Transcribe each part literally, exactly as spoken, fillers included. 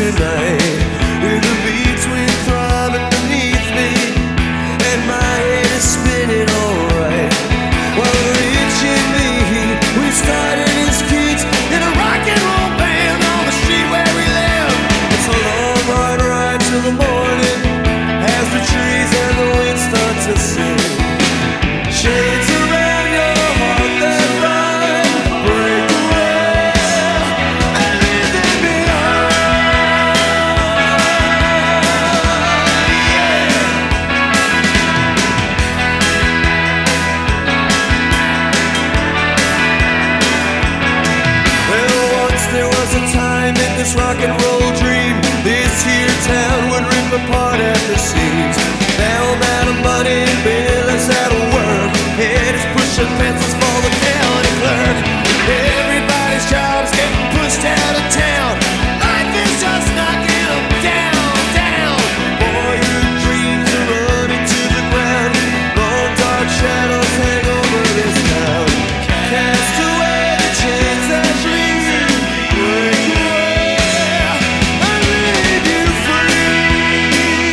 tonight, with the beats we throbbing beneath me, and my head is spinning alright. While reaching me, we started as kids in a rock and roll band on the street where we live. It's a long hard ride till the morning, as the trees and the wind start to sing. Shades around your heart that run, break away and leave them behind. Yeah. Well, once there was a time in this rock and roll dream, this here town would rip apart at the seams. Now I'm out of money and Bill is out of work. Head is pushing pencils for the county clerk. Everybody's job's getting pushed out of town. Life is just knocking them down, down. Boy, your dreams are running to the ground. Long dark shadows hang over this town. Cast away the chains that lead you. Break away and leave you free.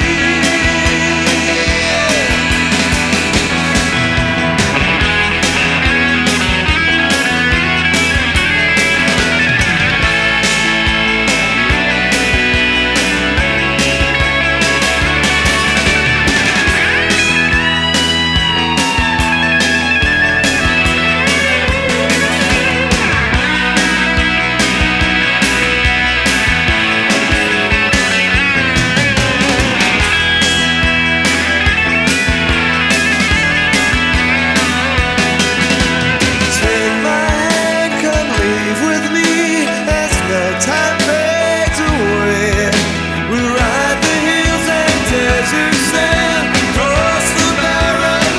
Take my hand, come leave with me as nighttime fades away. We ride the hills and deserts and cross the barren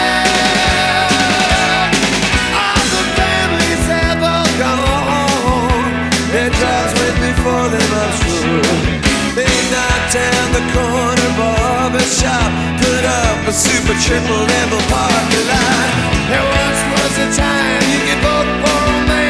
land. All the families have all gone. Their jobs went before them, I'm sure. They knocked down the corner barber shop, put up a super triple level parking lot. There once was a time you could vote for a man